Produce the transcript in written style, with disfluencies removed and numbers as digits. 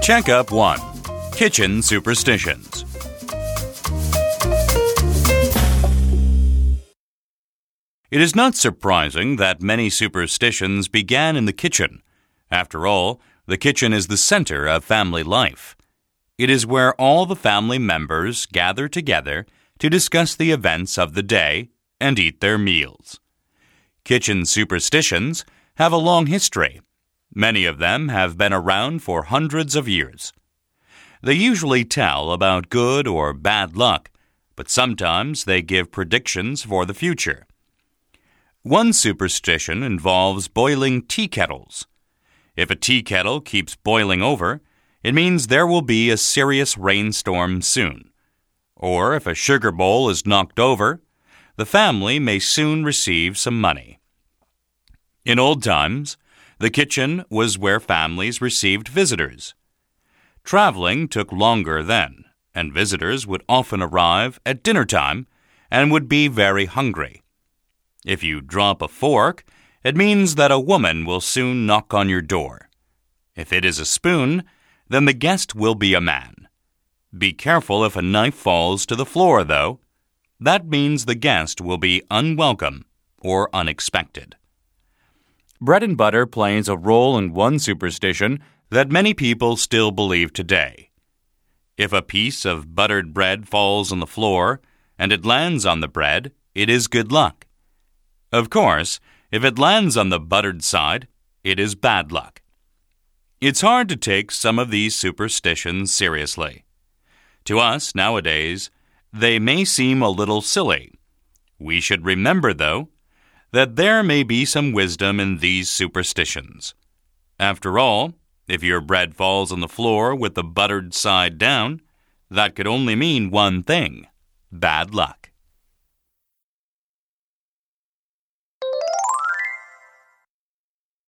Checkup 1. Kitchen Superstitions. It is not surprising that many superstitions began in the kitchen. After all, the kitchen is the center of family life. It is where all the family members gather together to discuss the events of the day and eat their meals. Kitchen superstitions have a long history. Many of them have been around for hundreds of years. They usually tell about good or bad luck, but sometimes they give predictions for the future. One superstition involves boiling tea kettles. If a tea kettle keeps boiling over, it means there will be a serious rainstorm soon. Or if a sugar bowl is knocked over, the family may soon receive some money. In old times, the kitchen was where families received visitors. Traveling took longer then, and visitors would often arrive at dinner time and would be very hungry. If you drop a fork, it means that a woman will soon knock on your door. If it is a spoon, then the guest will be a man. Be careful if a knife falls to the floor, though. That means the guest will be unwelcome or unexpected. Bread and butter plays a role in one superstition that many people still believe today. If a piece of buttered bread falls on the floor and it lands on the bread, it is good luck. Of course, if it lands on the buttered side, it is bad luck. It's hard to take some of these superstitions seriously. To us nowadays, they may seem a little silly. We should remember, though, that there may be some wisdom in these superstitions. After all, if your bread falls on the floor with the buttered side down, that could only mean one thing: bad luck.